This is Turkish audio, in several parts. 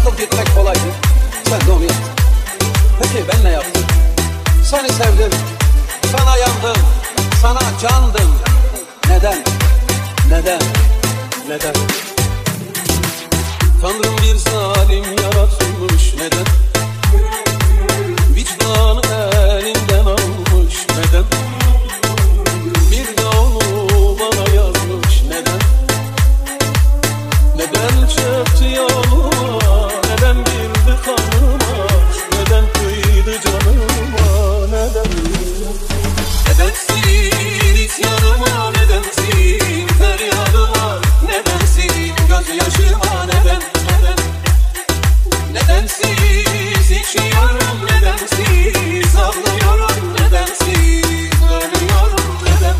Bırakıp gitmek kolaydı, sen de onu yaptın. Peki ben ne yaptım? Seni sevdim, sana yandım, sana candım. Neden? Neden? Neden? Tanrım bir zalim yaratmış, neden? Vicdanı elinden almış, neden? Bir de onu bana yazmış, neden? Neden çöktü yoluma, neden girdi kanıma, neden kıydı canıma, neden? Nedensin isyanıma, nedensin feryadıma, nedensin gözyaşıma, neden? Nedensiz içiyorum, nedensiz ağlıyorum, nedensiz ölüyorum, neden?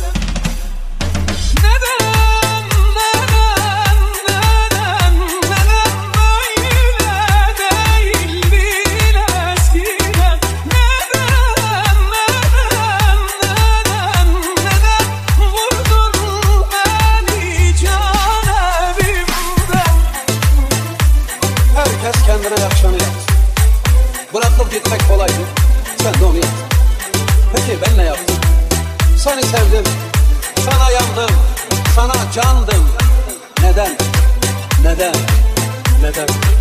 Herkes kendine yakışanı yaptı. Bırakıp gitmek kolaydı, sen de onu yaptın. Peki ben ne yaptım? Seni sevdim, sana yandım, sana candım. Neden? Neden? Neden?